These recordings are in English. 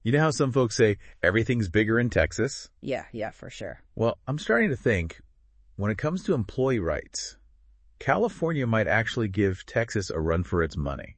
You know how some folks say everything's bigger in Texas? Yeah, for sure. Well, I'm starting to think when it comes to employee rights, California might actually give Texas a run for its money.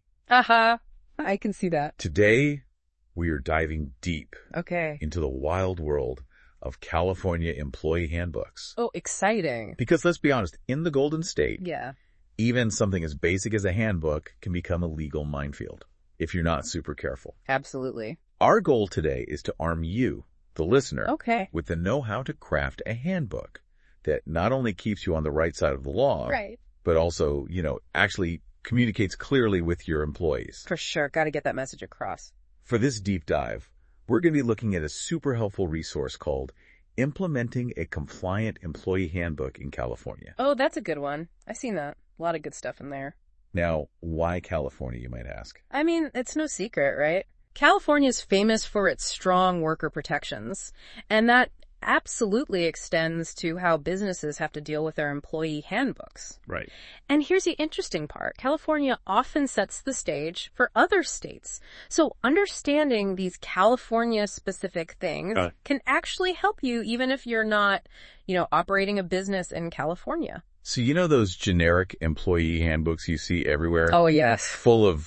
I can see that. Today, we are diving deep Okay. into the wild world of California employee handbooks. Oh, exciting. Because let's be honest, in the Golden State, Yeah. even something as basic as a handbook can become a legal minefield if you're not super careful. Absolutely. Our goal today is to arm you, the listener, Okay. with the know-how to craft a handbook that not only keeps you on the right side of the law, Right. but also, actually communicates clearly with your employees. For sure. Got to get that message across. For this deep dive, we're going to be looking at a super helpful resource called Implementing a Compliant Employee Handbook in California. Oh, that's a good one. I've seen that. A lot of good stuff in there. Now, why California, you might ask? I mean, it's no secret, right? California is famous for its strong worker protections, and that absolutely extends to how businesses have to deal with their employee handbooks. Right. And here's the interesting part. California often sets the stage for other states. So understanding these California-specific things can actually help you even if you're not, operating a business in California. So you know those generic employee handbooks you see everywhere? Oh, yes. Full of,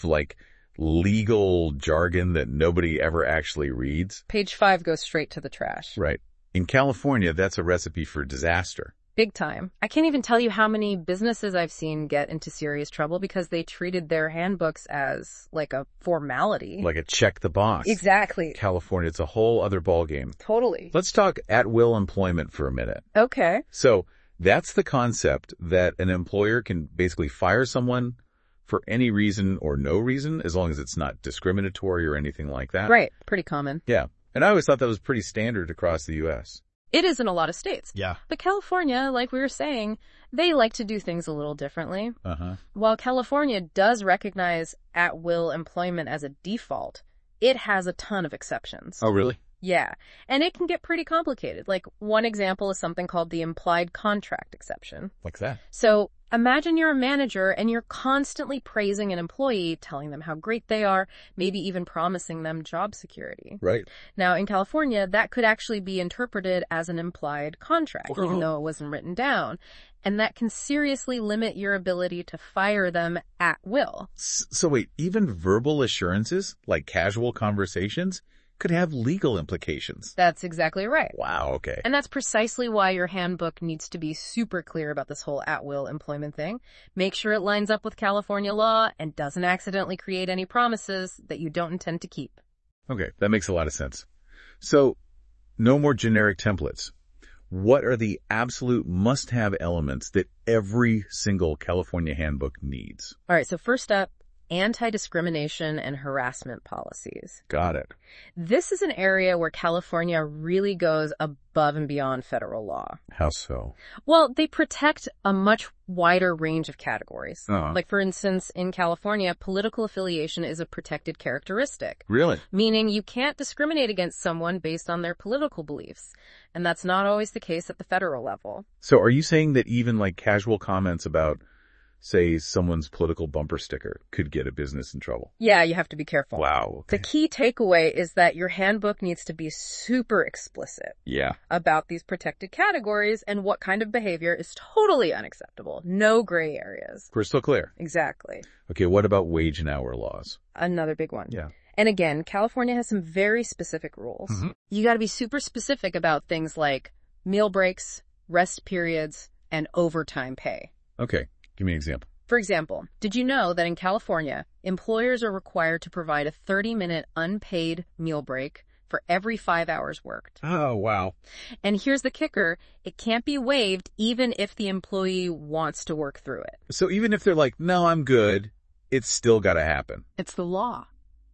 legal jargon that nobody ever actually reads? Page 5 goes straight to the trash. Right. In California, that's a recipe for disaster. Big time. I can't even tell you how many businesses I've seen get into serious trouble because they treated their handbooks as like a formality. Like a check the box. Exactly. California, it's a whole other ballgame. Totally. Let's talk at-will employment for a minute. Okay. So that's the concept that an employer can basically fire someone for any reason or no reason, as long as it's not discriminatory or anything like that. Right. Pretty common. Yeah. And I always thought that was pretty standard across the U.S. It is in a lot of states. Yeah. But California, like we were saying, they like to do things a little differently. While California does recognize at-will employment as a default, it has a ton of exceptions. Oh, really? Yeah. And it can get pretty complicated. Like, one example is something called the implied contract exception. What's that? So imagine you're a manager and you're constantly praising an employee, telling them how great they are, maybe even promising them job security. Right. Now, in California, that could actually be interpreted as an implied contract, even though it wasn't written down. And that can seriously limit your ability to fire them at will. So wait, even verbal assurances, like casual conversations, could have legal implications. That's exactly right. Wow, okay. And that's precisely why your handbook needs to be super clear about this whole at-will employment thing. Make sure it lines up with California law and doesn't accidentally create any promises that you don't intend to keep. Okay, that makes a lot of sense. So, no more generic templates. What are the absolute must-have elements that every single California handbook needs? All right, so first up, anti-discrimination and harassment policies. Got it. This is an area where California really goes above and beyond federal law. How so? Well, they protect a much wider range of categories. Like, for instance, in California, political affiliation is a protected characteristic. Really? Meaning you can't discriminate against someone based on their political beliefs. And that's not always the case at the federal level. So are you saying that even casual comments about, say, someone's political bumper sticker could get a business in trouble? Yeah, you have to be careful. Wow. Okay. The key takeaway is that your handbook needs to be super explicit about these protected categories and what kind of behavior is totally unacceptable. No gray areas. Crystal clear. Exactly. Okay, what about wage and hour laws? Another big one. Yeah. And again, California has some very specific rules. You got to be super specific about things like meal breaks, rest periods, and overtime pay. Okay. Give me an example. For example, did you know that in California, employers are required to provide a 30-minute unpaid meal break for every 5 hours worked? Oh, wow. And here's the kicker. It can't be waived even if the employee wants to work through it. So even if they're like, no, I'm good, it's still got to happen. It's the law.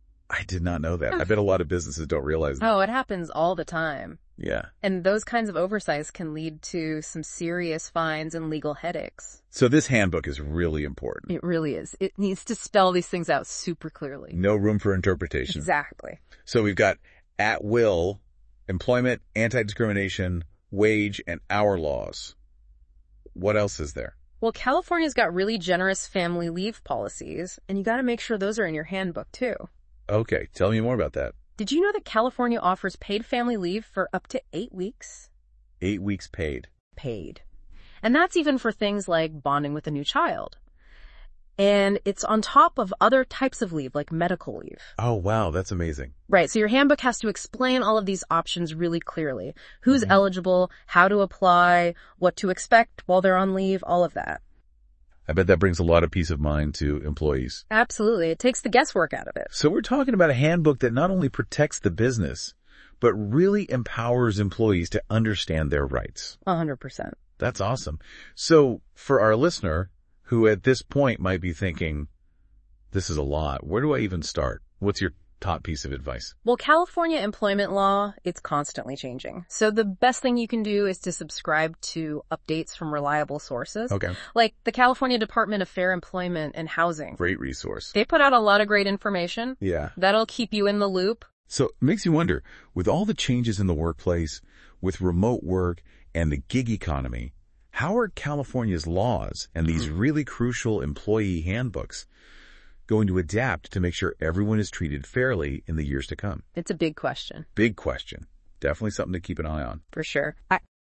I did not know that. I bet a lot of businesses don't realize that. Oh, it happens all the time. Yeah. And those kinds of oversights can lead to some serious fines and legal headaches. So this handbook is really important. It really is. It needs to spell these things out super clearly. No room for interpretation. Exactly. So we've got at-will, employment, anti-discrimination, wage, and hour laws. What else is there? Well, California's got really generous family leave policies, and you got to make sure those are in your handbook too. Okay, tell me more about that. Did you know that California offers paid family leave for up to 8 weeks? 8 weeks paid. Paid. And that's even for things like bonding with a new child. And it's on top of other types of leave, like medical leave. Oh, wow, that's amazing. Right, so your handbook has to explain all of these options really clearly. Who's eligible, how to apply, what to expect while they're on leave, all of that. I bet that brings a lot of peace of mind to employees. Absolutely. It takes the guesswork out of it. So we're talking about a handbook that not only protects the business, but really empowers employees to understand their rights. 100%. That's awesome. So for our listener, who at this point might be thinking, this is a lot, where do I even start? What's your top piece of advice? Well, California employment law, it's constantly changing. So the best thing you can do is to subscribe to updates from reliable sources. Okay. Like the California Department of Fair Employment and Housing. Great resource. They put out a lot of great information. Yeah. That'll keep you in the loop. So it makes you wonder, with all the changes in the workplace, with remote work and the gig economy, how are California's laws and these really crucial employee handbooks going to adapt to make sure everyone is treated fairly in the years to come? It's a big question. Big question. Definitely something to keep an eye on. For sure.